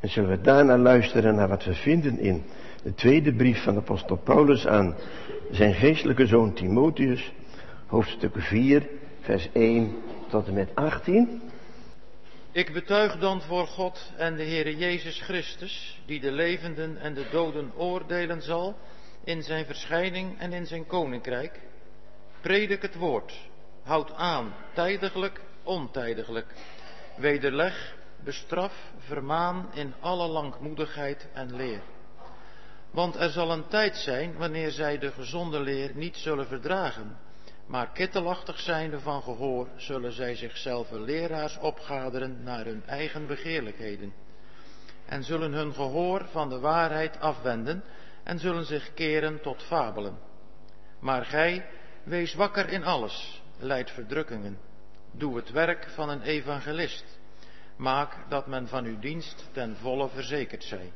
En zullen we daarna luisteren naar wat we vinden in de tweede brief van de apostel Paulus aan zijn geestelijke zoon Timotheus, hoofdstuk 4, vers 1 tot en met 18. Ik betuig dan voor God en de Heere Jezus Christus, die de levenden en de doden oordelen zal in zijn verschijning en in zijn koninkrijk. Predik het woord, houd aan, tijdiglijk, ontijdiglijk. Wederleg, bestraf, vermaan in alle langmoedigheid en leer. Want er zal een tijd zijn wanneer zij de gezonde leer niet zullen verdragen, maar kittelachtig zijnde van gehoor zullen zij zichzelf leraars opgaderen naar hun eigen begeerlijkheden. En zullen hun gehoor van de waarheid afwenden en zullen zich keren tot fabelen. Maar gij, wees wakker in alles, lijd verdrukkingen. Doe het werk van een evangelist. Maak dat men van uw dienst ten volle verzekerd zij.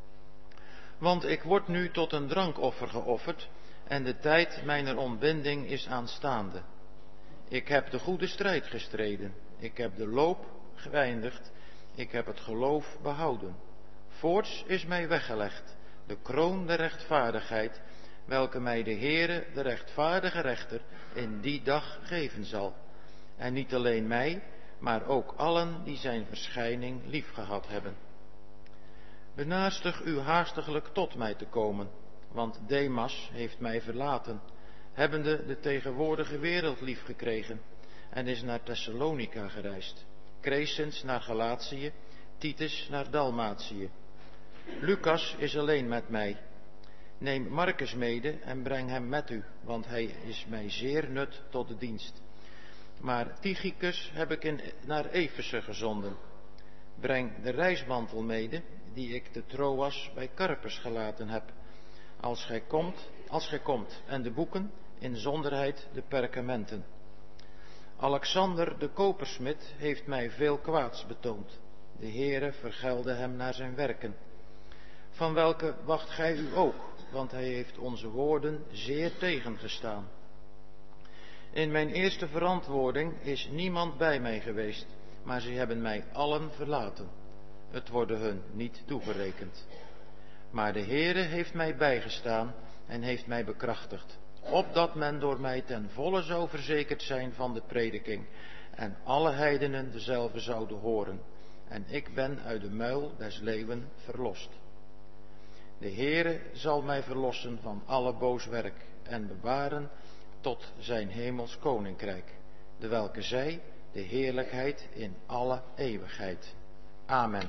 Want ik word nu tot een drankoffer geofferd en de tijd mijner ontbinding is aanstaande. Ik heb de goede strijd gestreden. Ik heb de loop geëindigd. Ik heb het geloof behouden. Voorts is mij weggelegd de kroon der rechtvaardigheid, welke mij de Heere, de rechtvaardige rechter, in die dag geven zal. En niet alleen mij, maar ook allen die zijn verschijning liefgehad hebben. Benaastig u haastiglijk tot mij te komen, want Demas heeft mij verlaten, hebbende de tegenwoordige wereld liefgekregen, en is naar Thessalonica gereisd, Crescens naar Galatië, Titus naar Dalmatië. Lucas is alleen met mij. Neem Marcus mede en breng hem met u, want hij is mij zeer nut tot de dienst. Maar Tychicus heb ik naar Efeze gezonden. Breng de reismantel mede, die ik te Troas bij Carpus gelaten heb, als gij komt, en de boeken, inzonderheid de perkamenten. Alexander de kopersmid heeft mij veel kwaads betoond. De Heere vergelde hem naar zijn werken. Van welke wacht gij u ook, want hij heeft onze woorden zeer tegengestaan. In mijn eerste verantwoording is niemand bij mij geweest, maar ze hebben mij allen verlaten. Het worden hun niet toegerekend. Maar de Heere heeft mij bijgestaan en heeft mij bekrachtigd, opdat men door mij ten volle zou verzekerd zijn van de prediking, en alle heidenen dezelfde zouden horen. En ik ben uit de muil des leeuwen verlost. De Heere zal mij verlossen van alle boos werk en bewaren tot zijn hemels koninkrijk, dewelke zij de heerlijkheid in alle eeuwigheid. Amen.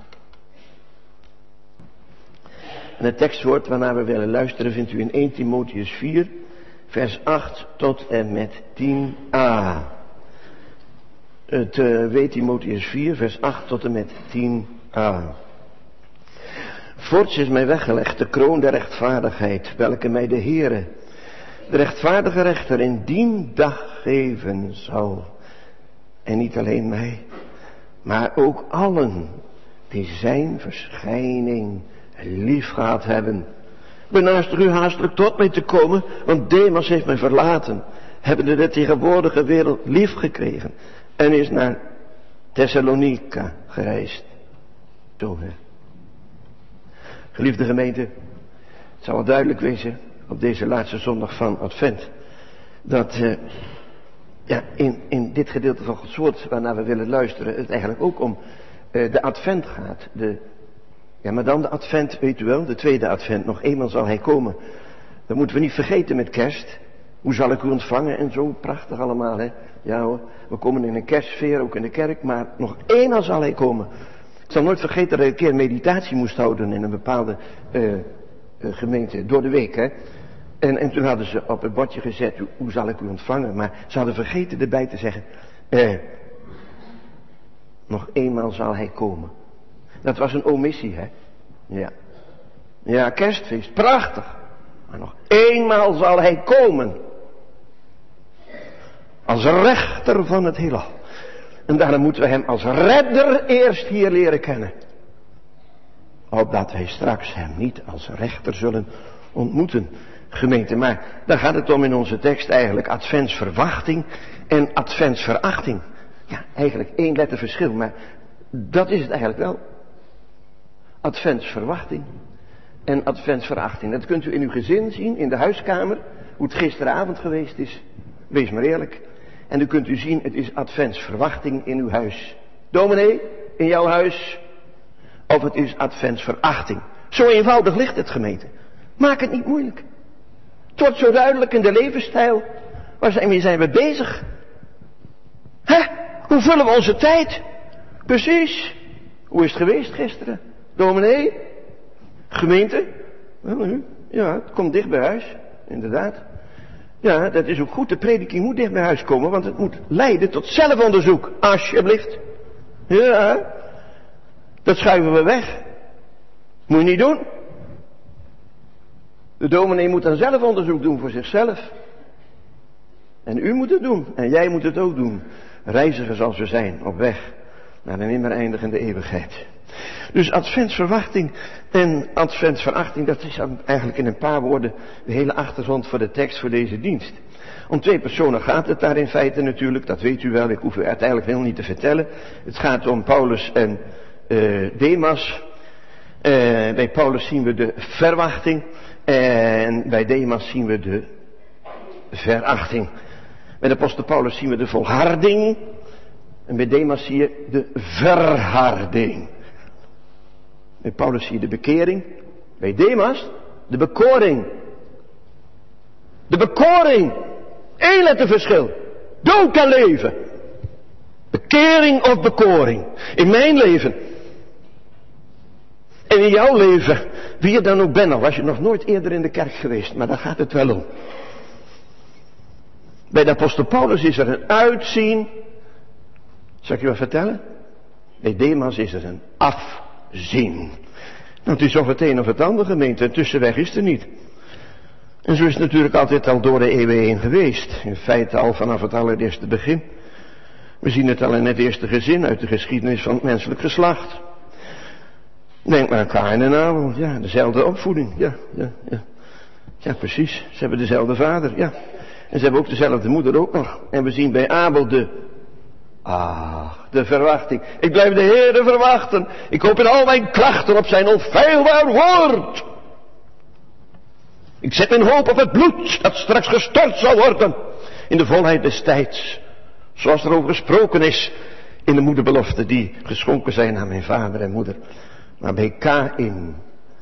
En het tekstwoord waarnaar we willen luisteren vindt u in 1 Timotheus 4, vers 8 tot en met 10a. Het 2 Timotheus 4, vers 8 tot en met 10a. Voorts is mij weggelegd de kroon der rechtvaardigheid, welke mij de Heere, de rechtvaardige rechter, in dien dag geven zal. En niet alleen mij, maar ook allen die zijn verschijning liefgehad hebben. Benaastig u haastelijk tot mij te komen, want Demas heeft mij verlaten, hebbende de tegenwoordige wereld lief gekregen, en is naar Thessalonica gereisd. Zo, hè. Geliefde gemeente, het zal wel duidelijk wezen op deze laatste zondag van Advent, dat in dit gedeelte van Gods woord waarnaar we willen luisteren, het eigenlijk ook om de Advent gaat. Maar dan de Advent, weet u wel, de tweede Advent, nog eenmaal zal hij komen. Dat moeten we niet vergeten met kerst. Hoe zal ik u ontvangen en zo, prachtig allemaal, hè. Ja hoor, we komen in een kerstsfeer, ook in de kerk, maar nog eenmaal zal hij komen. Ik zal nooit vergeten dat ik een keer meditatie moest houden in een bepaalde gemeente, door de week, hè. En toen hadden ze op het bordje gezet, hoe zal ik u ontvangen? Maar ze hadden vergeten erbij te zeggen, nog eenmaal zal hij komen. Dat was een omissie, hè. Ja. Ja, kerstfeest, prachtig. Maar nog eenmaal zal hij komen. Als rechter van het heelal. En daarom moeten we hem als redder eerst hier leren kennen. Opdat wij straks hem niet als rechter zullen ontmoeten, gemeente. Maar daar gaat het om in onze tekst eigenlijk adventsverwachting en adventsverachting. Ja, eigenlijk 1 letter verschil, maar dat is het eigenlijk wel. adventsverwachting en adventsverachting. Dat kunt u in uw gezin zien, in de huiskamer, hoe het gisteravond geweest is. Wees maar eerlijk. En u kunt u zien, het is adventsverwachting in uw huis. Dominee, in jouw huis. Of het is adventsverachting. Zo eenvoudig ligt het, gemeente. Maak het niet moeilijk. Het wordt zo duidelijk in de levensstijl. Waarmee zijn we bezig? Hoe vullen we onze tijd? Precies. Hoe is het geweest gisteren? Dominee? Gemeente? Ja, het komt dicht bij huis. Inderdaad. Ja, dat is ook goed. De prediking moet dicht bij huis komen, want het moet leiden tot zelfonderzoek. Alsjeblieft. Ja, dat schuiven we weg. Moet je niet doen. De dominee moet dan zelfonderzoek doen voor zichzelf. En u moet het doen. En jij moet het ook doen. Reizigers als we zijn, op weg naar de nimmer eindigende eeuwigheid. Dus adventsverwachting en adventsverachting, dat is eigenlijk in een paar woorden de hele achtergrond voor de tekst voor deze dienst. Om twee personen gaat het daar in feite natuurlijk, dat weet u wel, ik hoef u uiteindelijk heel niet te vertellen. Het gaat om Paulus en Demas. Bij Paulus zien we de verwachting en bij Demas zien we de verachting. Bij de apostel Paulus zien we de volharding en bij Demas zie je de verharding. Bij Paulus zie je de bekering, bij Demas de bekoring. De bekoring, één letterverschil, dood en leven. Bekering of bekoring, in mijn leven en in jouw leven, wie je dan ook bent, al was je nog nooit eerder in de kerk geweest, maar daar gaat het wel om. Bij de apostel Paulus is er een uitzien. Zal ik je wat vertellen? Bij Demas is er een afzien. Nou, het is of het een of het ander, gemeente. Een tussenweg is er niet. En zo is het natuurlijk altijd al door de eeuwen heen geweest. In feite al vanaf het allereerste begin. We zien het al in het eerste gezin uit de geschiedenis van het menselijk geslacht. Denk maar aan Kaïn en Abel. Ja, dezelfde opvoeding. Ja, precies. Ze hebben dezelfde vader. Ja. En ze hebben ook dezelfde moeder ook nog. En we zien bij Abel de verwachting. Ik blijf de Heere verwachten. Ik hoop in al mijn klachten op zijn onfeilbaar woord. Ik zet mijn hoop op het bloed dat straks gestort zal worden. In de volheid des tijds. Zoals er over gesproken is in de moederbeloften die geschonken zijn aan mijn vader en moeder. Maar bij Kaïn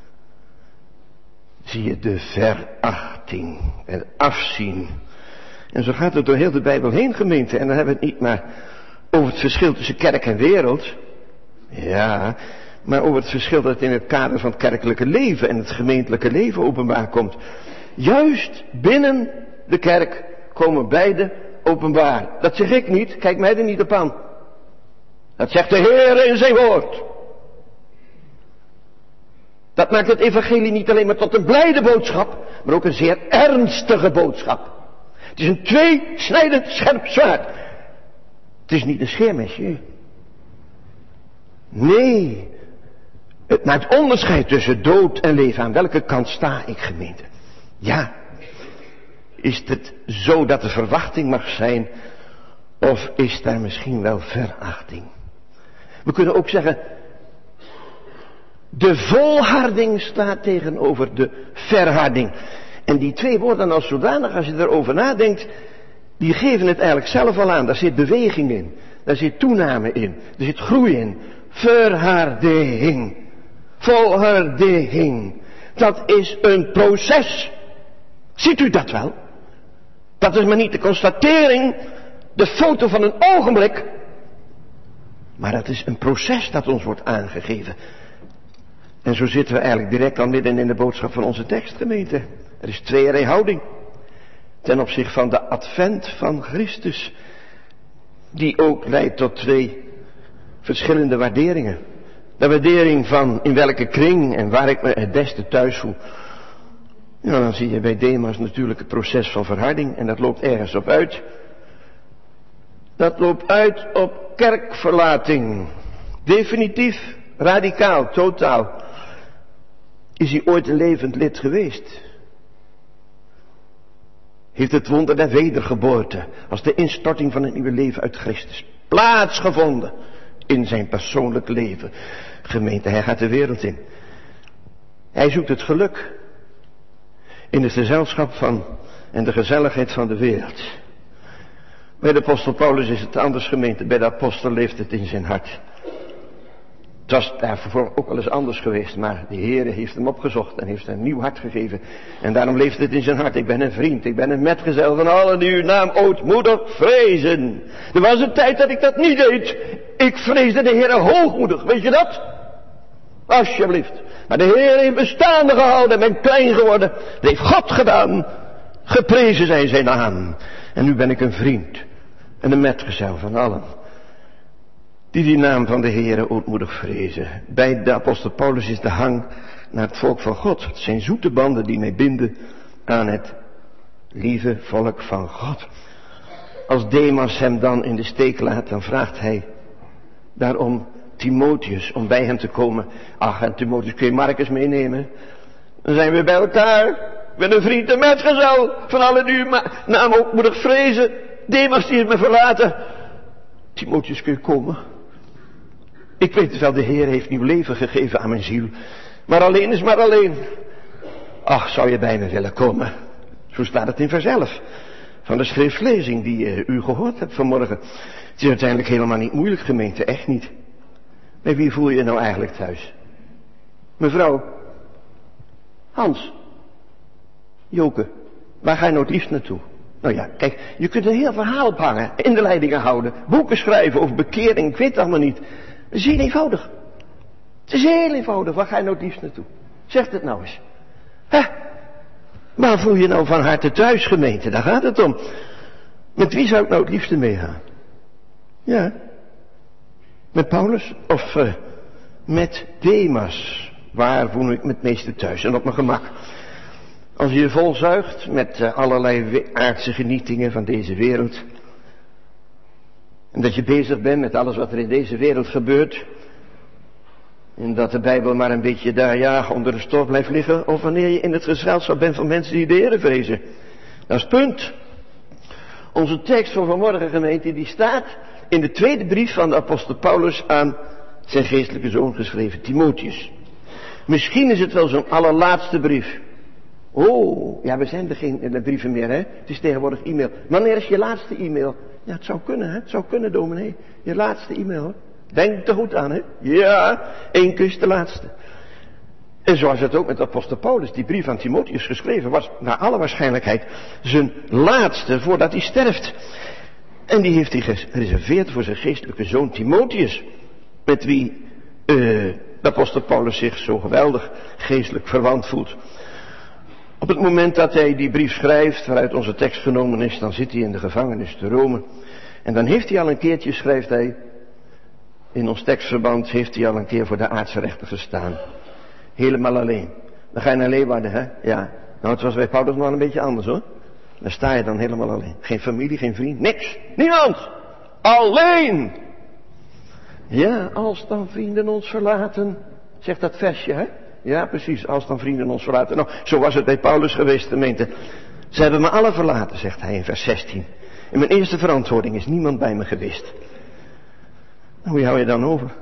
zie je de verachting en afzien. En zo gaat het door heel de Bijbel heen, gemeente. En dan hebben we het niet maar over het verschil tussen kerk en wereld. Ja, maar over het verschil dat in het kader van het kerkelijke leven en het gemeentelijke leven openbaar komt. Juist binnen de kerk komen beide openbaar. Dat zeg ik niet, kijk mij er niet op aan. Dat zegt de Heer in zijn woord. Dat maakt het evangelie niet alleen maar tot een blijde boodschap, maar ook een zeer ernstige boodschap. Het is een tweesnijdend scherp zwaard. Het is niet een scheermesje. Nee, het maakt onderscheid tussen dood en leven. Aan welke kant sta ik, gemeente? Ja, is het zo dat er verwachting mag zijn, of is daar misschien wel verachting? We kunnen ook zeggen, de volharding staat tegenover de verharding. En die twee woorden als zodanig, als je erover nadenkt, die geven het eigenlijk zelf al aan. Daar zit beweging in. Daar zit toename in. Er zit groei in. Verharding. Volharding. Dat is een proces. Ziet u dat wel? Dat is maar niet de constatering, de foto van een ogenblik. Maar dat is een proces dat ons wordt aangegeven. En zo zitten we eigenlijk direct al midden in de boodschap van onze tekstgemeente. Er is tweeërlei houding. Ten opzichte van de advent van Christus. Die ook leidt tot twee verschillende waarderingen. De waardering van in welke kring en waar ik me het beste thuis voel. Ja, dan zie je bij Demas natuurlijk het proces van verharding. En dat loopt ergens op uit. Dat loopt uit op kerkverlating. Definitief, radicaal, totaal. Is hij ooit een levend lid geweest? Heeft het wonder der wedergeboorte, als de instorting van het nieuwe leven uit Christus, plaatsgevonden in zijn persoonlijk leven? gemeente. Hij gaat de wereld in. Hij zoekt het geluk in het gezelschap van en de gezelligheid van de wereld. Bij de apostel Paulus is het anders, gemeente. Bij de apostel leeft het in zijn hart. Het was daarvoor ook wel eens anders geweest, maar de Heere heeft hem opgezocht en heeft hem een nieuw hart gegeven. En daarom leeft het in zijn hart. Ik ben een vriend, ik ben een metgezel van allen die uw naam ootmoedig vrezen. Er was een tijd dat ik dat niet deed. Ik vreesde de Heere hoogmoedig, weet je dat? Alsjeblieft. Maar de Heer heeft me staande gehouden en ben klein geworden. Dat heeft God gedaan. Geprezen zij zijn naam. En nu ben ik een vriend en een metgezel van allen die naam van de Heere ootmoedig vrezen. Bij de apostel Paulus is de hang naar het volk van God. Het zijn zoete banden die mij binden aan het lieve volk van God. Als Demas hem dan in de steek laat, dan vraagt hij daarom Timotheus om bij hem te komen. Ach, en Timotheus, kun je Marcus meenemen? Dan zijn we bij elkaar. Ik ben een vriend en metgezel van allen die uw naam ootmoedig vrezen. Demas die heeft me verlaten. Timotheus, kun je komen? Ik weet het wel, de Heer heeft nieuw leven gegeven aan mijn ziel. Maar alleen is maar alleen. Ach, zou je bij me willen komen? Zo staat het in vers 11 van de schriftlezing die u gehoord hebt vanmorgen. Het is uiteindelijk helemaal niet moeilijk, gemeente, echt niet. Bij wie voel je je nou eigenlijk thuis? Mevrouw? Hans? Joke? Waar ga je nou het liefst naartoe? Nou ja, kijk, je kunt een heel verhaal ophangen, in de leidingen houden, boeken schrijven over bekering, ik weet het allemaal niet. Het is heel eenvoudig. Het is heel eenvoudig, waar ga je nou het liefst naartoe? Zeg het nou eens. Waar voel je nou van harte thuis, gemeente? Daar gaat het om. Met wie zou ik nou het liefste meegaan? Ja. Met Paulus of met Demas? Waar voel ik me het meeste thuis en op mijn gemak? Als je je volzuigt met allerlei aardse genietingen van deze wereld. En dat je bezig bent met alles wat er in deze wereld gebeurt. En dat de Bijbel maar een beetje daar onder de stof blijft liggen. Of wanneer je in het gezelschap bent van mensen die de Heere vrezen. Dat is het punt. Onze tekst van vanmorgen, gemeente, die staat in de tweede brief van de apostel Paulus aan zijn geestelijke zoon geschreven, Timotheus. Misschien is het wel zo'n allerlaatste brief. Oh, ja, we zijn er geen brieven meer, hè. Het is tegenwoordig e-mail. Wanneer is je laatste e-mail? Ja, het zou kunnen, hè. Het zou kunnen, dominee. Je laatste e-mail, hoor. Denk er goed aan, hè. Ja, 1 kus de laatste. En zoals het ook met de apostel Paulus, die brief aan Timotheus geschreven was, naar alle waarschijnlijkheid, zijn laatste voordat hij sterft. En die heeft hij gereserveerd voor zijn geestelijke zoon Timotheus, met wie de apostel Paulus zich zo geweldig geestelijk verwant voelt. Op het moment dat hij die brief schrijft, waaruit onze tekst genomen is, dan zit hij in de gevangenis te Rome. En dan heeft hij al een keertje, schrijft hij, in ons tekstverband, heeft hij al een keer voor de aardse rechter gestaan. Helemaal alleen. Dan ga je naar Leeuwarden, hè? Ja. Nou, het was bij Paulus nog een beetje anders, hoor. Dan sta je dan helemaal alleen. Geen familie, geen vriend, niks. Niemand. Alleen. Ja, als dan vrienden ons verlaten, zegt dat versje, hè? Ja, precies, als dan vrienden ons verlaten. Nou, zo was het bij Paulus geweest, gemeente. Ze hebben me alle verlaten, zegt hij in vers 16. En mijn eerste verantwoording is niemand bij me geweest. Nou, wie hou je dan over?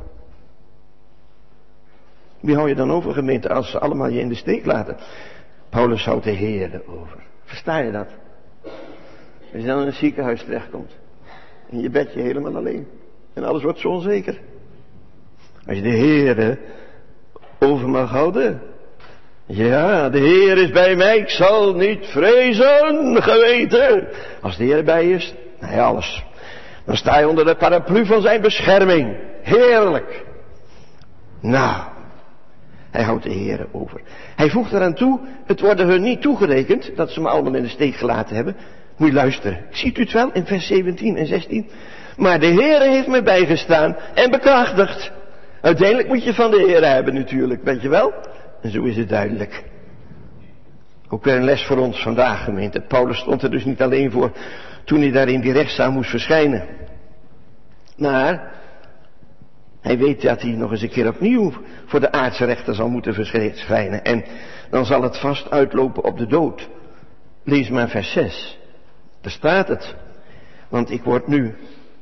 Wie hou je dan over, gemeente, als ze allemaal je in de steek laten? Paulus houdt de Heere over. Versta je dat? Als je dan in een ziekenhuis terechtkomt. In je bedje helemaal alleen. En alles wordt zo onzeker. Als je de Heere over mag houden. Ja, de Heer is bij mij, ik zal niet vrezen, geweten. Als de Heer bij is, nou ja, alles. Dan sta je onder de paraplu van zijn bescherming. Heerlijk. Nou, hij houdt de Heer over. Hij voegt eraan toe, het worden hun niet toegerekend, dat ze me allemaal in de steek gelaten hebben. Moet je luisteren. Ziet u het wel in vers 17 en 16? Maar de Heer heeft me bijgestaan en bekrachtigd. Uiteindelijk moet je van de Heer hebben natuurlijk, weet je wel? En zo is het duidelijk. Ook weer een les voor ons vandaag, gemeente. Paulus stond er dus niet alleen voor toen hij daar in die rechtszaal moest verschijnen. Maar hij weet dat hij nog eens een keer opnieuw voor de aardse rechter zal moeten verschijnen. En dan zal het vast uitlopen op de dood. Lees maar vers 6. Daar staat het. Want ik word nu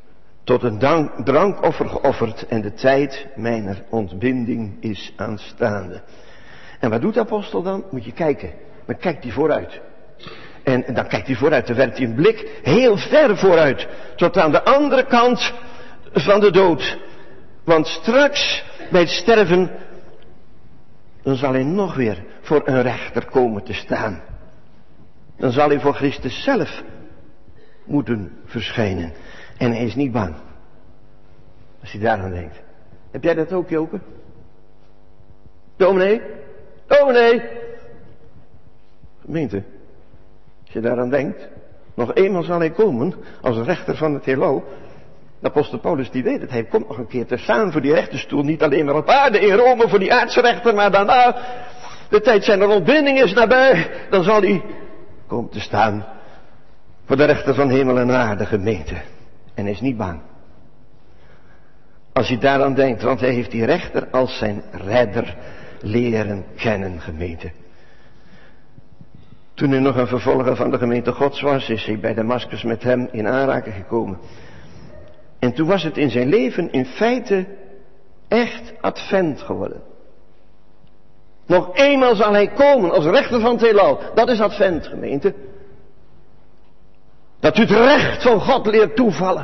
tot een drankoffer geofferd en de tijd mijner ontbinding is aanstaande. En wat doet de apostel dan? Moet je kijken. Dan kijkt hij vooruit. En dan kijkt hij vooruit, dan werpt hij een blik heel ver vooruit. Tot aan de andere kant van de dood. Want straks bij het sterven, dan zal hij nog weer voor een rechter komen te staan. Dan zal hij voor Christus zelf moeten verschijnen. En hij is niet bang. Als je daaraan denkt. Heb jij dat ook, Joke? Dominee? Dominee? Gemeente, als je daaraan denkt. Nog eenmaal zal hij komen als rechter van het heelal. De apostel Paulus die weet het. Hij komt nog een keer te staan voor die rechterstoel. Niet alleen maar op aarde in Rome voor die aardse rechter. Maar daarna, de tijd zijn ontbinding is nabij. Dan zal hij komen te staan voor de rechter van hemel en aarde, gemeente. En hij is niet bang. Als je daaraan denkt, want hij heeft die rechter als zijn redder leren kennen, gemeente. Toen hij nog een vervolger van de gemeente Gods was, is hij bij Damascus met hem in aanraking gekomen. En toen was het in zijn leven in feite echt advent geworden. Nog eenmaal zal hij komen als rechter van het heelal. Dat is advent, gemeente. Dat u het recht van God leert toevallen.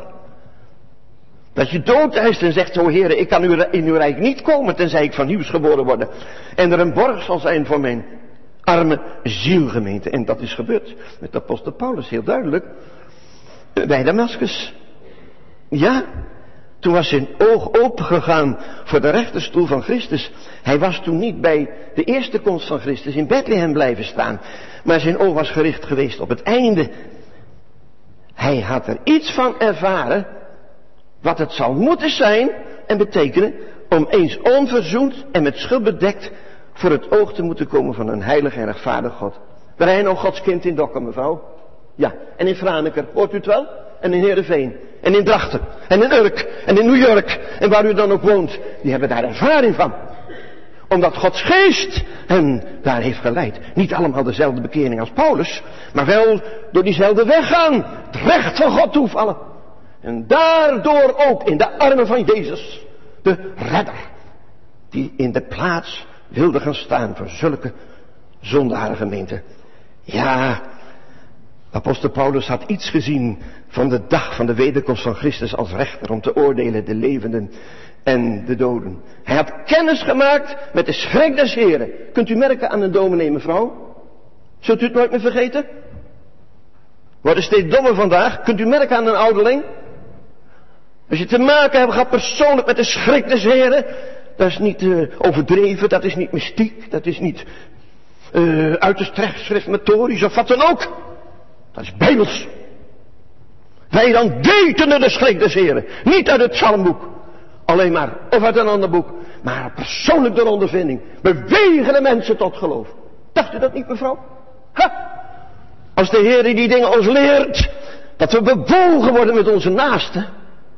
Dat je dood eist en zegt, o Heere, ik kan in uw rijk niet komen tenzij ik van nieuws geboren word. En er een borg zal zijn voor mijn arme ziel, gemeente. En dat is gebeurd met de apostel Paulus, heel duidelijk. Bij Damascus. Ja, toen was zijn oog opengegaan voor de rechterstoel van Christus. Hij was toen niet bij de eerste komst van Christus in Bethlehem blijven staan. Maar zijn oog was gericht geweest op het einde. Hij had er iets van ervaren wat het zal moeten zijn en betekenen om eens onverzoend en met schuld bedekt voor het oog te moeten komen van een heilig en rechtvaardig God. Waar hij nou Gods kind in Dokkum, mevrouw? Ja, en in Franeker, hoort u het wel? En in Heerenveen, en in Drachten, en in Urk, en in New York, en waar u dan ook woont, die hebben daar ervaring van. Omdat Gods geest hen daar heeft geleid. Niet allemaal dezelfde bekering als Paulus, maar wel door diezelfde weg gaan. Het recht van God toevallen. En daardoor ook in de armen van Jezus, de redder, die in de plaats wilde gaan staan voor zulke zondaren, gemeente. Ja, apostel Paulus had iets gezien van de dag van de wederkomst van Christus als rechter om te oordelen de levenden en de doden. Hij had kennis gemaakt met de schrik des Heren. Kunt u merken aan een dominee, mevrouw? Zult u het nooit meer vergeten? Worden steeds dommer vandaag. Kunt u merken aan een ouderling? Als je te maken hebt gehad persoonlijk met de schrik des Heren, dat is niet overdreven, dat is niet mystiek, dat is niet uiterst rechtsschriftmetorisch of wat dan ook. Dat is bijbels. Wij dan weten de schrik des Heren. Niet uit het psalmboek. Alleen maar, of uit een ander boek. Maar persoonlijk door ondervinding. Bewegen de mensen tot geloof. Dacht u dat niet, mevrouw? Ha! Als de Heer die dingen ons leert, dat we bewogen worden met onze naasten.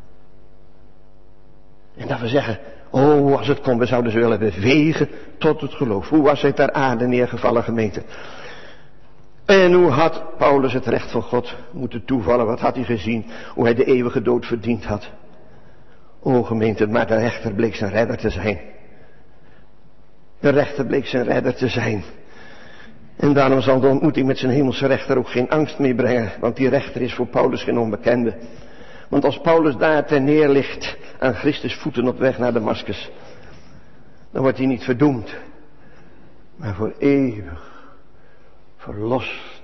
En dat we zeggen, oh, als het kon, we zouden ze willen bewegen tot het geloof. Hoe was hij ter aarde neergevallen, gemeente? En hoe had Paulus het recht van God moeten toevallen? Wat had hij gezien? Hoe hij de eeuwige dood verdiend had? O gemeente, maar de rechter bleek zijn redder te zijn. De rechter bleek zijn redder te zijn. En daarom zal de ontmoeting met zijn hemelse rechter ook geen angst meer brengen. Want die rechter is voor Paulus geen onbekende. Want als Paulus daar ter neer ligt aan Christus voeten op weg naar Damascus, dan wordt hij niet verdoemd, maar voor eeuwig verlost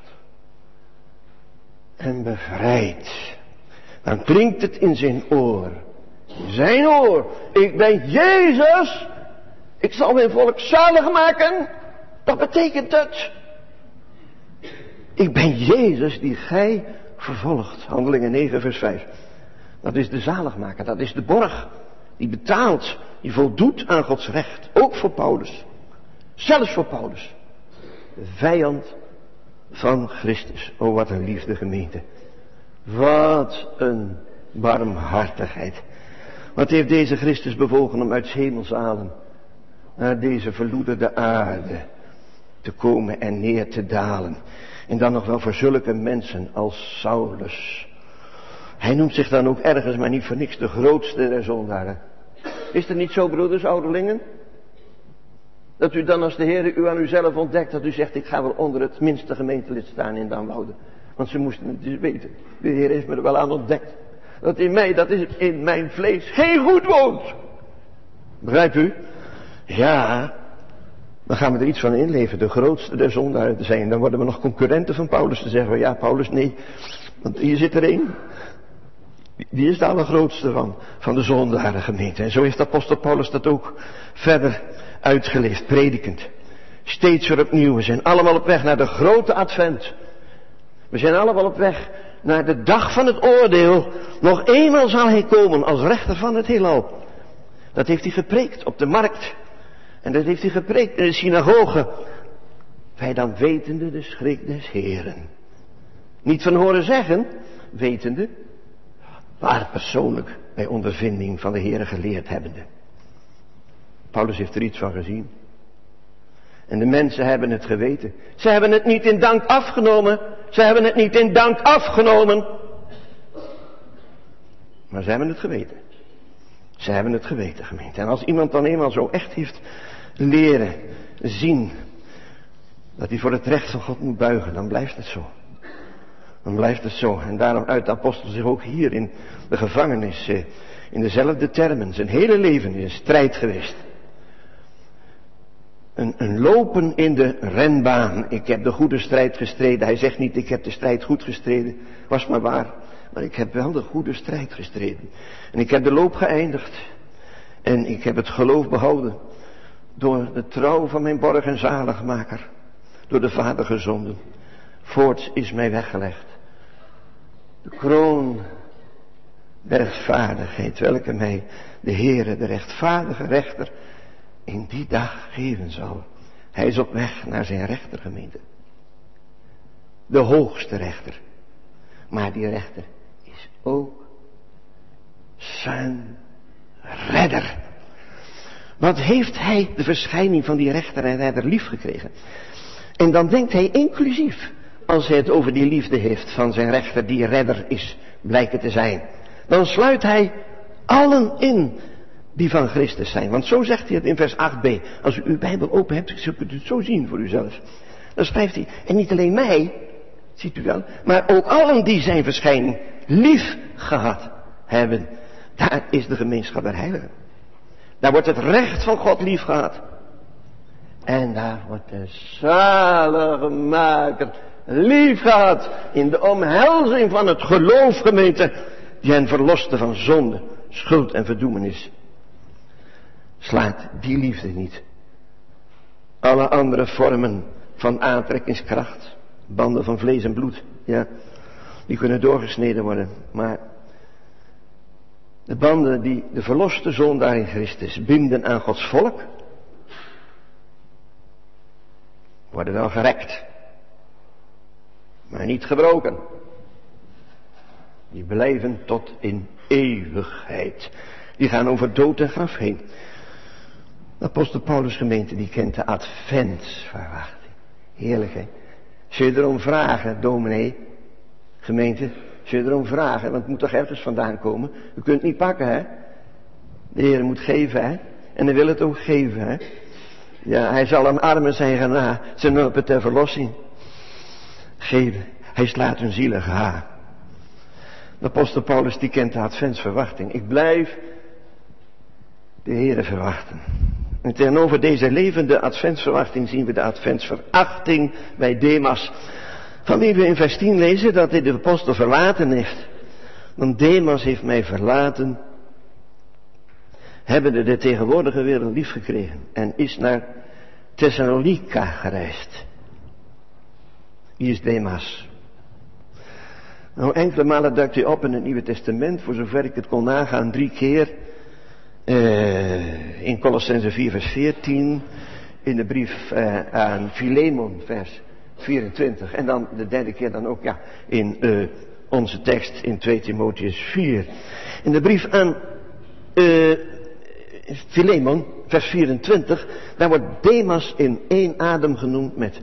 en bevrijd. Dan klinkt het in zijn oor. Zijn oor. Ik ben Jezus. Ik zal mijn volk zalig maken. Dat betekent het. Ik ben Jezus die gij vervolgt. Handelingen 9 vers 5. Dat is de zaligmaker. Dat is de borg. Die betaalt. Die voldoet aan Gods recht. Ook voor Paulus. Zelfs voor Paulus. De vijand van Christus. Oh, wat een liefde, gemeente. Wat een barmhartigheid. Wat heeft deze Christus bewogen om uit 's hemels adem naar deze verloederde aarde te komen en neer te dalen. En dan nog wel voor zulke mensen als Saulus. Hij noemt zich dan ook ergens, maar niet voor niks, de grootste der zondaren. Is het niet zo, broeders, ouderlingen? Dat u dan als de Heer u aan uzelf ontdekt, dat u zegt, ik ga wel onder het minste gemeentelid staan in Damwoude. Want ze moesten het dus weten. De Heer heeft me er wel aan ontdekt. Dat in mij, dat is in mijn vlees, geen goed woont. Begrijpt u? Ja, dan gaan we er iets van inleven, de grootste der zondaren te zijn. Dan worden we nog concurrenten van Paulus te zeggen, ja Paulus, nee, want hier zit er één. Die is de allergrootste van de zondaren gemeente. En zo heeft apostel Paulus dat ook verder uitgeleefd, predikend. Steeds weer opnieuw. We zijn allemaal op weg naar de grote advent. We zijn allemaal op weg naar de dag van het oordeel. Nog eenmaal zal hij komen als rechter van het heelal. Dat heeft hij gepreekt op de markt. En dat heeft hij gepreekt in de synagoge. Wij dan wetende de schrik des Heren. Niet van horen zeggen, wetende, maar persoonlijk bij ondervinding van de Heere geleerd hebbende. Paulus heeft er iets van gezien. En de mensen hebben het geweten. Ze hebben het niet in dank afgenomen. Ze hebben het niet in dank afgenomen. Maar ze hebben het geweten. Ze hebben het geweten, gemeente. En als iemand dan eenmaal zo echt heeft leren zien dat hij voor het recht van God moet buigen, dan blijft het zo. Dan blijft het zo. En daarom uit de apostel zich ook hier in de gevangenis in dezelfde termen. Zijn hele leven is een strijd geweest. Een lopen in de renbaan. Ik heb de goede strijd gestreden. Hij zegt niet, ik heb de strijd goed gestreden. Was maar waar. Maar ik heb wel de goede strijd gestreden. En ik heb de loop geëindigd. En ik heb het geloof behouden. Door de trouw van mijn borg en zaligmaker. Door de Vader gezonden. Voorts is mij weggelegd de kroon der rechtvaardigheid, welke mij de Heere, de rechtvaardige rechter, in die dag geven zal. Hij is op weg naar zijn rechtergemeente. De hoogste rechter. Maar die rechter is ook zijn redder. Wat heeft hij de verschijning van die rechter en redder lief gekregen? En dan denkt hij inclusief, als hij het over die liefde heeft van zijn rechter die redder is, blijken te zijn. Dan sluit hij allen in die van Christus zijn. Want zo zegt hij het in vers 8b. Als u uw Bijbel open hebt, zult u het zo zien voor uzelf. Dan schrijft hij, en niet alleen mij, ziet u wel, maar ook allen die zijn verschijning lief gehad hebben. Daar is de gemeenschap der heiligen. Daar wordt het recht van God lief gehad. En daar wordt de zaligmaker lief gehad. In de omhelzing van het geloof, gemeente. Die hen verloste van zonde, schuld en verdoemenis. Slaat die liefde niet. Alle andere vormen van aantrekkingskracht. Banden van vlees en bloed. Ja, die kunnen doorgesneden worden. Maar de banden die de verloste zondaar in Christus binden aan Gods volk, worden wel gerekt. Maar niet gebroken. Die blijven tot in eeuwigheid. Die gaan over dood en graf heen. De apostel Paulus gemeente die kent de adventsverwachting. Heerlijk hè. Zul je erom vragen, dominee, gemeente, zul je erom vragen, want het moet toch ergens vandaan komen. U kunt het niet pakken hè. De Heer moet geven hè. En hij wil het ook geven hè. Ja, hij zal aan armen zijn gena, zijn hulp ter verlossing geven. Hij slaat hun zielen geha. De apostel Paulus die kent de adventsverwachting. Ik blijf de Heere verwachten. En tegenover deze levende adventsverwachting zien we de adventsverachting bij Demas. Van wie we in vers 10 lezen dat hij de apostel verlaten heeft. Want Demas heeft mij verlaten, hebbende de tegenwoordige wereld lief gekregen. En is naar Thessalonica gereisd. Wie is Demas? Nou, enkele malen duikt hij op in het Nieuwe Testament, voor zover ik het kon nagaan, 3 keer. In Colossenzen 4 vers 14, in de brief aan Filemon vers 24 en dan de derde keer dan ook ja in onze tekst in 2 Timotheus 4. In de brief aan Filemon vers 24, daar wordt Demas in één adem genoemd met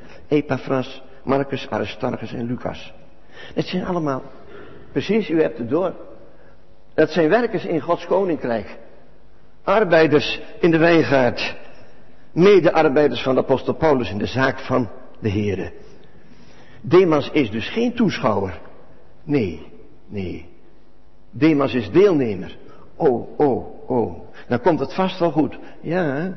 Epaphras, Marcus, Aristarchus en Lucas. Het zijn allemaal, precies, u hebt het door, Dat zijn werkers in Gods koninkrijk. Arbeiders in de wijngaard. Medearbeiders van de apostel Paulus in de zaak van de Here. Demas is dus geen toeschouwer. Nee. Demas is deelnemer. Oh. Dan komt het vast wel goed. Ja.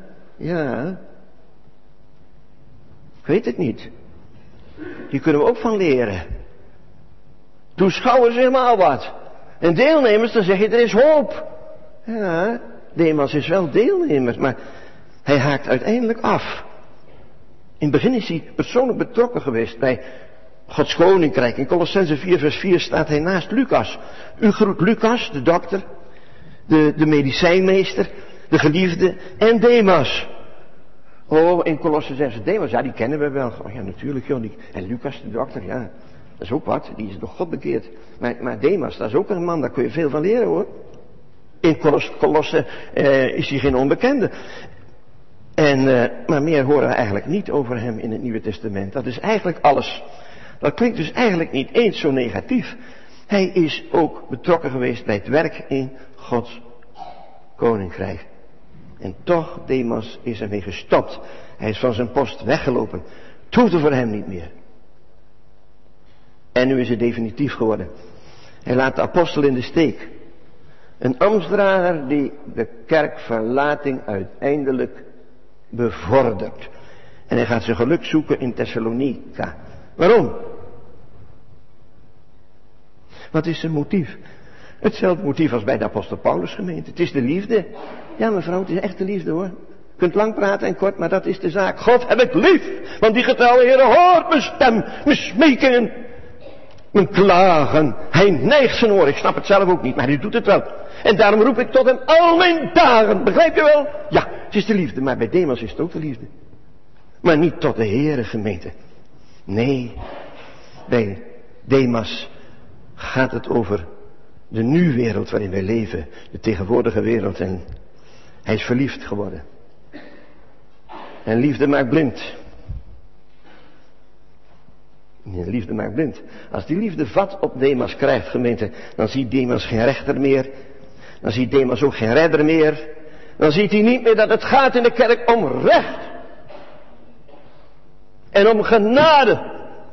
Ik weet het niet. Hier kunnen we ook van leren. Toeschouwers helemaal wat. En deelnemers, dan zeg je er is hoop. Ja, Demas is wel deelnemer, maar hij haakt uiteindelijk af. In het begin is hij persoonlijk betrokken geweest bij Gods koninkrijk. In Colossenzen 4 vers 4 staat hij naast Lucas. U groet Lucas, de dokter, de medicijnmeester, de geliefde en Demas. Oh, in Colossen zeggen ze Demas, ja die kennen we wel. Oh ja, natuurlijk joh. En Lucas, de dokter, ja. Dat is ook wat, die is door God bekeerd. Maar Demas, dat is ook een man, daar kun je veel van leren hoor. In Colossen is hij geen onbekende. Maar meer horen we eigenlijk niet over hem in het Nieuwe Testament. Dat is eigenlijk alles. Dat klinkt dus eigenlijk niet eens zo negatief. Hij is ook betrokken geweest bij het werk in Gods koninkrijk. En toch, Demas is ermee gestopt. Hij is van zijn post weggelopen. Het hoefde voor hem niet meer. En nu is het definitief geworden. Hij laat de apostel in de steek. Een ambtsdrager die de kerkverlating uiteindelijk bevordert. En hij gaat zijn geluk zoeken in Thessalonica. Waarom? Wat is zijn motief? Hetzelfde motief als bij de apostel Paulus gemeente. Het is de liefde. Ja mevrouw, het is echt de liefde hoor. Je kunt lang praten en kort, maar dat is de zaak. God heb ik lief, want die getrouwe Heere hoort mijn stem, mijn smekingen, mijn klagen. Hij neigt zijn oor, ik snap het zelf ook niet, maar hij doet het wel. En daarom roep ik tot hem al mijn dagen, begrijp je wel? Ja, het is de liefde, maar bij Demas is het ook de liefde. Maar niet tot de Heere gemeente. Nee, bij Demas gaat het over de nu-wereld waarin wij leven, de tegenwoordige wereld, en hij is verliefd geworden. En liefde maakt blind. Nee, liefde maakt blind. Als die liefde vat op Demas krijgt, gemeente, dan ziet Demas geen rechter meer. Dan ziet Demas ook geen redder meer. Dan ziet hij niet meer dat het gaat in de kerk om recht. En om genade.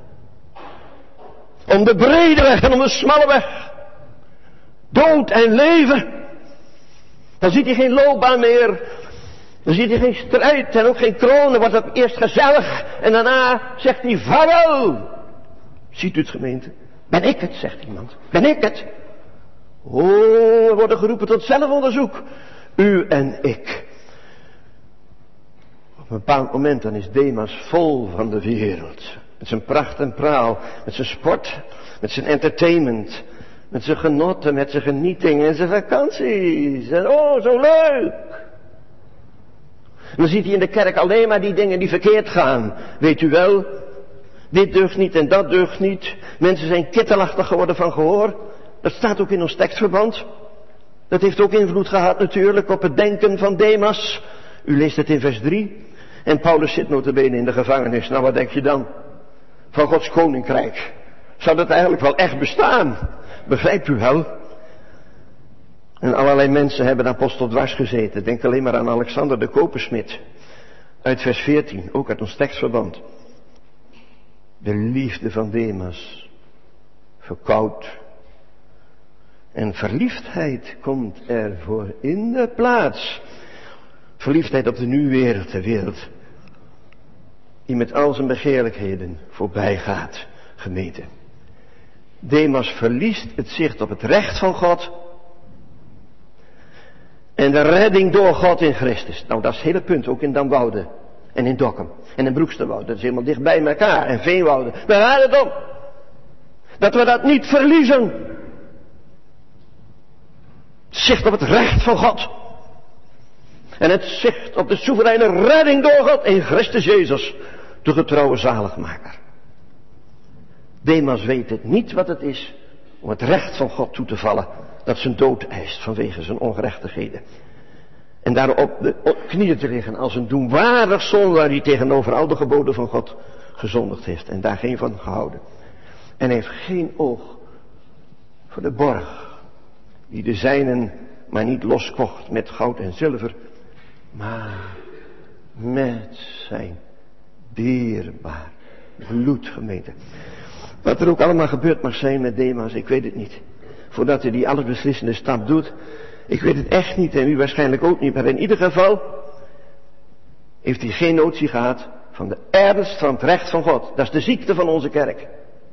Om de brede weg en om de smalle weg. Dood en leven. Dan ziet hij geen loopbaan meer. Dan ziet hij geen strijd en ook geen kroon. Dan wordt het eerst gezellig. En daarna zegt hij vaarwel. Ziet u het gemeente? Ben ik het, zegt iemand. Ben ik het? Oh, we worden geroepen tot zelfonderzoek. U en ik. Op een bepaald moment dan is Demas vol van de wereld. Met zijn pracht en praal. Met zijn sport. Met zijn entertainment. Met zijn genotten. Met zijn genietingen. En zijn vakanties. En oh, zo leuk. En dan ziet hij in de kerk alleen maar die dingen die verkeerd gaan. Weet u wel. Dit deugt niet en dat deugt niet. Mensen zijn kittelachtig geworden van gehoor. Dat staat ook in ons tekstverband. Dat heeft ook invloed gehad natuurlijk op het denken van Demas. U leest het in vers 3. En Paulus zit nota bene in de gevangenis. Nou, wat denk je dan? Van Gods koninkrijk. Zou dat eigenlijk wel echt bestaan? Begrijpt u wel? En allerlei mensen hebben de apostel dwars gezeten. Denk alleen maar aan Alexander de kopersmid. Uit vers 14, ook uit ons tekstverband. De liefde van Demas verkoudt. En verliefdheid komt ervoor in de plaats. Verliefdheid op de nu-wereld, de wereld die met al zijn begeerlijkheden voorbij gaat, gemeente. Demas verliest het zicht op het recht van God en de redding door God in Christus. Nou, dat is het hele punt, ook in Damwoude en in Dokkum en in Broeksterwoude. Dat is helemaal dicht bij elkaar en Veenwoude. Waar gaat het om? Dat we dat niet verliezen. Zicht op het recht van God. En het zicht op de soevereine redding door God in Christus Jezus, de getrouwe zaligmaker. Demas weet het niet wat het is om het recht van God toe te vallen dat zijn dood eist vanwege zijn ongerechtigheden. En daarop de knieën te liggen als een doenwaardig zondaar die tegenover al de geboden van God gezondigd heeft en daar geen van gehouden. En heeft geen oog voor de borg Die de zijnen maar niet loskocht met goud en zilver, maar met zijn dierbaar bloed, gemeente. Wat er ook allemaal gebeurd mag zijn met Demas, ik weet het niet. Voordat hij die allesbeslissende stap doet, ik weet het echt niet en u waarschijnlijk ook niet. Maar in ieder geval heeft hij geen notie gehad van de ernst van het recht van God. Dat is de ziekte van onze kerk.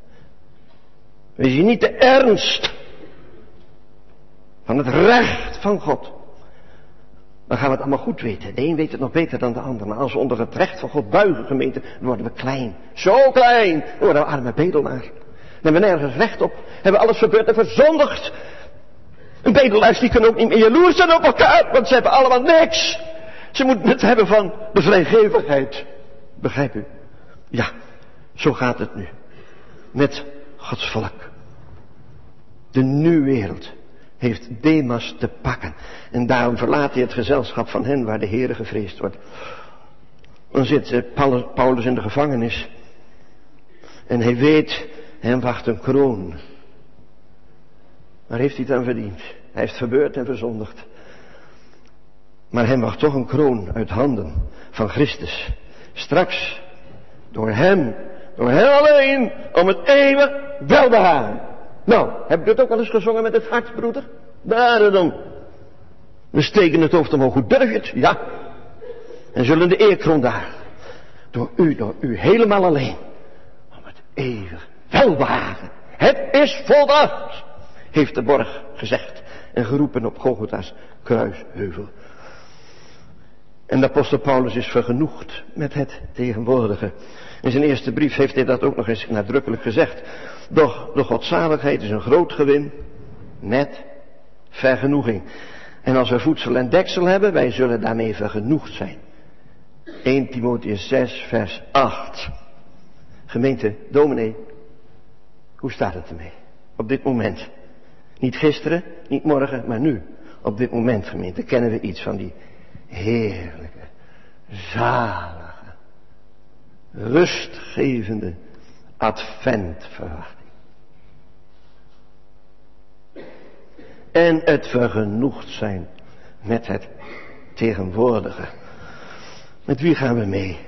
We zien niet de ernst van het recht van God. Dan gaan we het allemaal goed weten. De een weet het nog beter dan de ander. Maar als we onder het recht van God buigen, gemeente, dan worden we klein. Zo klein. Dan worden we arme bedelaar. Dan hebben we nergens recht op. Hebben we alles verbeurd en verzondigd. En bedelaars die kunnen ook niet meer jaloers zijn op elkaar. Want ze hebben allemaal niks. Ze moeten het hebben van de vrijgevigheid. Begrijp u? Ja, zo gaat het nu. Met Gods volk. De nieuwe wereld heeft Demas te pakken. En daarom verlaat hij het gezelschap van hen waar de Heere gevreesd wordt. Dan zit Paulus in de gevangenis. En hij weet, hem wacht een kroon. Waar heeft hij het aan verdiend? Hij heeft verbeurd en verzondigd. Maar hem wacht toch een kroon uit handen van Christus. Straks, door hem alleen, om het eeuwig welbehagen. Nou, heb je het ook al eens gezongen met het hart, broeder? Daar dan. We steken het hoofd omhoog, hoe durf je het? Ja. En zullen de eerkroon daar. Door u, helemaal alleen. Om het eeuwig welbehagen. Het is volbracht, heeft de borg gezegd. En geroepen op Golgotha's kruisheuvel. En de apostel Paulus is vergenoegd met het tegenwoordige. In zijn eerste brief heeft hij dat ook nog eens nadrukkelijk gezegd. Doch de godzaligheid is een groot gewin met vergenoeging. En als we voedsel en deksel hebben, wij zullen daarmee vergenoegd zijn. 1 Timotheüs 6 vers 8. Gemeente, dominee, hoe staat het ermee? Op dit moment. Niet gisteren, niet morgen, maar nu. Op dit moment, gemeente, kennen we iets van die heerlijke, zalige, rustgevende adventverwachting. En het vergenoegd zijn met het tegenwoordige. Met wie gaan we mee?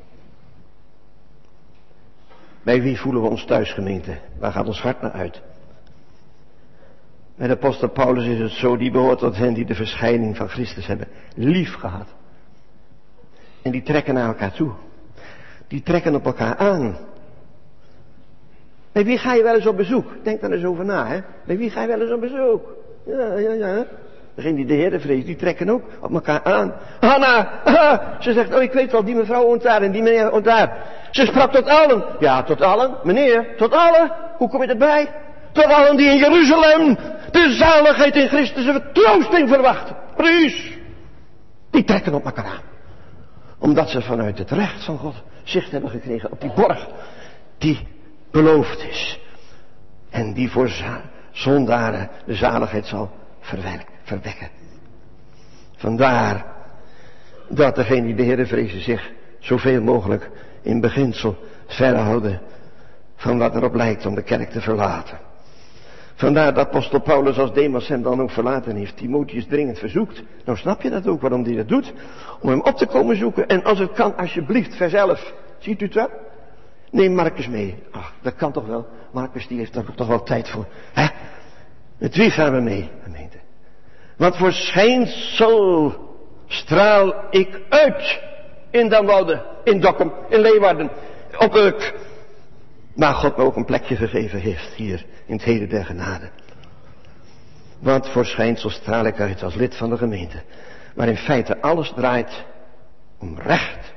Bij wie voelen we ons thuis, gemeente? Waar gaat ons hart naar uit? Bij de apostel Paulus is het zo, die behoort tot hen die de verschijning van Christus hebben lief gehad. En die trekken naar elkaar toe. Die trekken op elkaar aan. Bij wie ga je wel eens op bezoek? Denk daar eens over na, hè. Bij wie ga je wel eens op bezoek? Ja. Degene die de Heere vreest, die trekken ook op elkaar aan. Hanna, ze zegt, ik weet wel, die mevrouw woont daar en die meneer woont daar. Ze sprak tot allen. Ja, tot allen. Meneer, tot allen. Hoe kom je erbij? Tot allen die in Jeruzalem de zaligheid in Christus en vertroosting verwachten. Precies. Die trekken op elkaar aan. Omdat ze vanuit het recht van God zicht hebben gekregen op die borg die beloofd is. En die voor zondaren de zaligheid zal verwekken. Vandaar dat degenen die de Heere vrezen zich zoveel mogelijk in beginsel verhouden van wat erop lijkt om de kerk te verlaten. Vandaar dat apostel Paulus als Demas hem dan ook verlaten heeft. Timotheüs dringend verzoekt. Nou snap je dat ook waarom hij dat doet. Om hem op te komen zoeken. En als het kan, alsjeblieft, vers 11. Ziet u het wel? Neem Marcus mee. Ach, dat kan toch wel. Marcus die heeft daar ook toch wel tijd voor. Hè? Met wie gaan we mee, gemeente? Wat voor schijnsel straal ik uit. In Damwoude, in Dokkum, in Leeuwarden, op Urk. Waar God me ook een plekje gegeven heeft hier in het heden der genade. Wat voor schijnsel straal ik uit als lid van de gemeente. Maar in feite alles draait om recht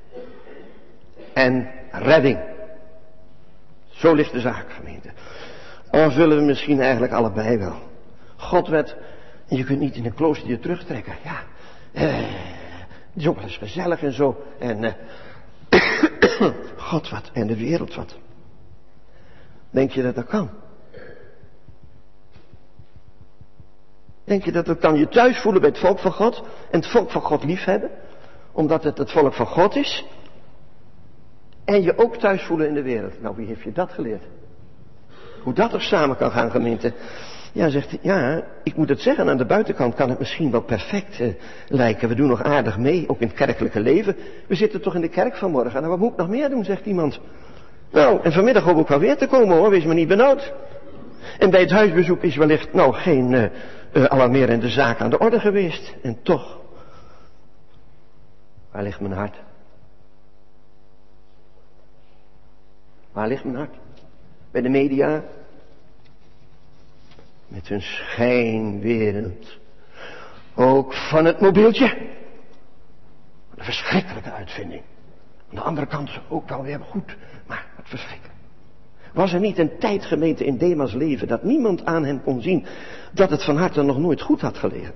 en redding. Zo ligt de zaak, gemeente. Of willen we misschien eigenlijk allebei wel. God werd, en je kunt niet in een klooster je terugtrekken. Ja, het is ook wel eens gezellig en zo. En God wat en de wereld wat. Denk je dat dat kan? Denk je dat dat kan je thuis voelen bij het volk van God? En het volk van God liefhebben? Omdat het volk van God is? En je ook thuis voelen in de wereld? Nou, wie heeft je dat geleerd? Hoe dat er samen kan gaan, gemeente? Ja, zegt hij, ja, ik moet het zeggen, aan de buitenkant kan het misschien wel perfect lijken. We doen nog aardig mee, ook in het kerkelijke leven. We zitten toch in de kerk vanmorgen. Nou, wat moet ik nog meer doen, zegt iemand. Nou, en vanmiddag hoop ik wel weer te komen hoor, wees maar niet benauwd. En bij het huisbezoek is wellicht geen alarmerende zaak aan de orde geweest. En toch, waar ligt mijn hart? Waar ligt mijn hart? Bij de media? Met hun schijnwereld. Ook van het mobieltje. Een verschrikkelijke uitvinding. Aan de andere kant ook wel weer goed, maar het verschrikkelijk. Was er niet een tijd, gemeente, in Demas leven dat niemand aan hem kon zien dat het van harte nog nooit goed had gelegen?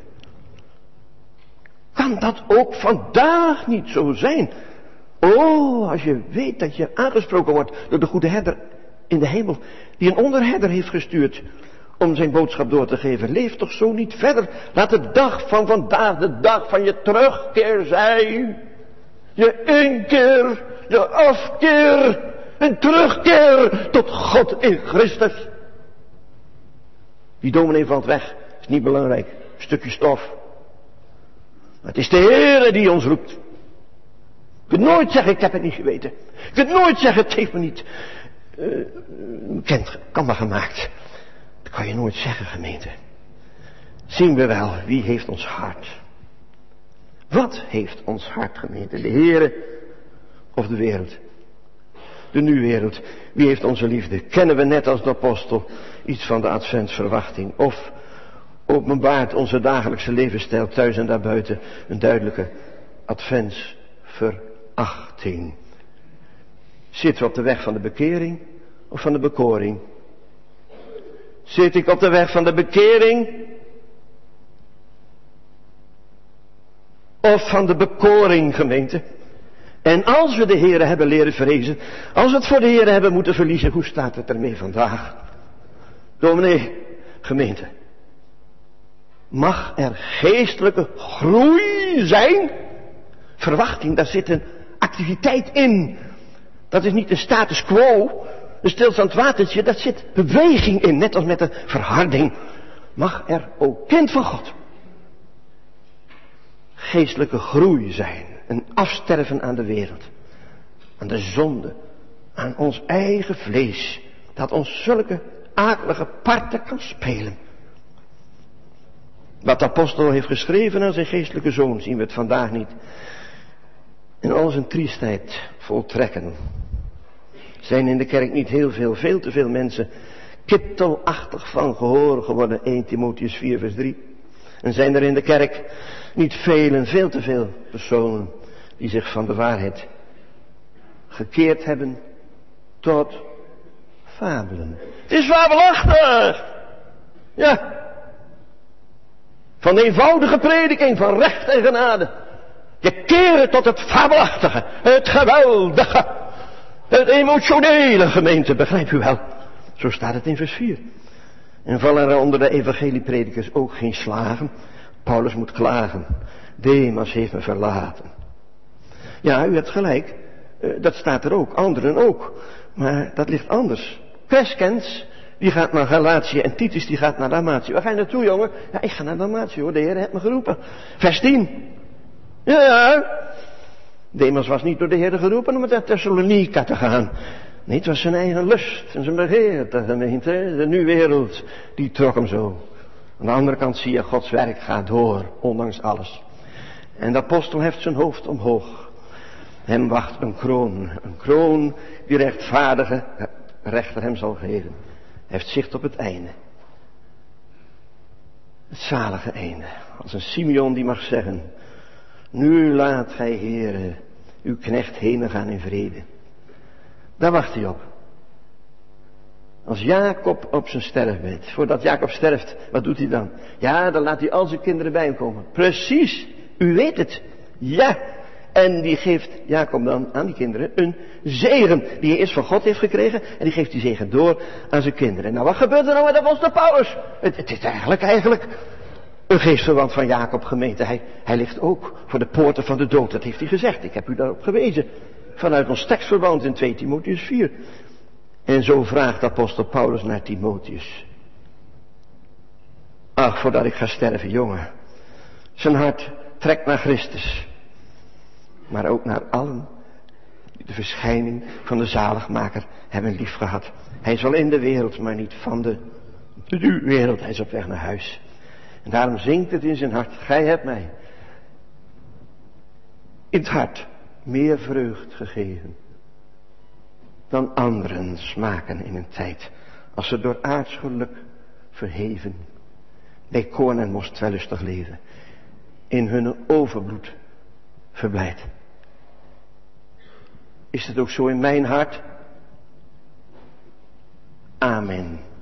Kan dat ook vandaag niet zo zijn? Oh, als je weet dat je aangesproken wordt door de goede herder in de hemel, die een onderherder heeft gestuurd om zijn boodschap door te geven. Leef toch zo niet verder. Laat de dag van vandaag de dag van je terugkeer zijn. Je inkeer, je afkeer en terugkeer tot God in Christus. Die dominee valt weg, is niet belangrijk, een stukje stof. Maar het is de Heere die ons roept. Je kunt nooit zeggen, ik heb het niet geweten. Je kunt nooit zeggen, het heeft me niet kan maar gemaakt. Dat kan je nooit zeggen, gemeente. Zien we wel, wie heeft ons hart? Wat heeft ons hart, gemeente? De Heere of de wereld? De nu-wereld. Wie heeft onze liefde? Kennen we net als de apostel iets van de adventsverwachting? Of openbaart onze dagelijkse levensstijl thuis en daarbuiten een duidelijke adventsverachting? Zitten we op de weg van de bekering of van de bekoring? Zit ik op de weg van de bekering of van de bekoring, gemeente? En als we de Heere hebben leren vrezen, als we het voor de Heere hebben moeten verliezen, hoe staat het ermee vandaag? Dominee, gemeente, mag er geestelijke groei zijn? Verwachting, daar zit een activiteit in. Dat is niet een status quo, een stilstaand watertje, daar zit beweging in, net als met de verharding. Mag er, o kind van God, geestelijke groei zijn, een afsterven aan de wereld, aan de zonde, aan ons eigen vlees, dat ons zulke akelige parten kan spelen. Wat de apostel heeft geschreven aan zijn geestelijke zoon, zien we het vandaag niet in al zijn triestheid voltrekken. Zijn in de kerk niet veel te veel mensen kittelachtig van gehoor geworden, 1 Timotheüs 4 vers 3. En zijn er in de kerk niet veel te veel personen die zich van de waarheid gekeerd hebben tot fabelen. Het is fabelachtig! Ja. Van de eenvoudige prediking van recht en genade. Je keren tot het fabelachtige, het geweldige, het emotionele, gemeente, begrijp u wel. Zo staat het in vers 4. En vallen er onder de evangeliepredikers ook geen slagen? Paulus moet klagen. Demas heeft me verlaten. Ja, u hebt gelijk. Dat staat er ook. Anderen ook. Maar dat ligt anders. Crescens, die gaat naar Galatië en Titus die gaat naar Dalmatie. Waar ga je naartoe, jongen? Ja, ik ga naar Dalmatie hoor. De Heer heeft me geroepen. Vers 10. Ja. Demas was niet door de Heer geroepen om naar Thessalonica te gaan. Nee, het was zijn eigen lust en zijn begeerte, gemeente. De nu-wereld, die trok hem zo. Aan de andere kant zie je, Gods werk gaat door, ondanks alles. En de apostel heft zijn hoofd omhoog. Hem wacht een kroon die rechtvaardige rechter hem zal geven. Hij heeft zicht op het einde. Het zalige einde. Als een Simeon die mag zeggen, nu laat gij, Heere, uw knecht heen gaan in vrede. Daar wacht hij op. Als Jacob op zijn sterfbed, voordat Jacob sterft, wat doet hij dan? Ja, dan laat hij al zijn kinderen bij hem komen. Precies, u weet het. Ja, en die geeft Jacob dan aan die kinderen een zegen, die hij eerst van God heeft gekregen, en die geeft die zegen door aan zijn kinderen. Nou, wat gebeurt er nou met de apostel Paulus? Het is eigenlijk een geestverwant van Jacob, gemeente. Hij ligt ook voor de poorten van de dood, dat heeft hij gezegd. Ik heb u daarop gewezen. Vanuit ons tekstverband in 2 Timotheüs 4. En zo vraagt apostel Paulus naar Timotheus. Ach, voordat ik ga sterven, jongen. Zijn hart trekt naar Christus. Maar ook naar allen die de verschijning van de zaligmaker hebben liefgehad. Hij is wel in de wereld, maar niet van de wereld. Hij is op weg naar huis. En daarom zingt het in zijn hart. Gij hebt mij in het hart meer vreugd gegeven dan anderen smaken in een tijd als ze door aards geluk verheven bij koorn en most wellustig leven in hun overvloed verblijd. Is het ook zo in mijn hart? Amen.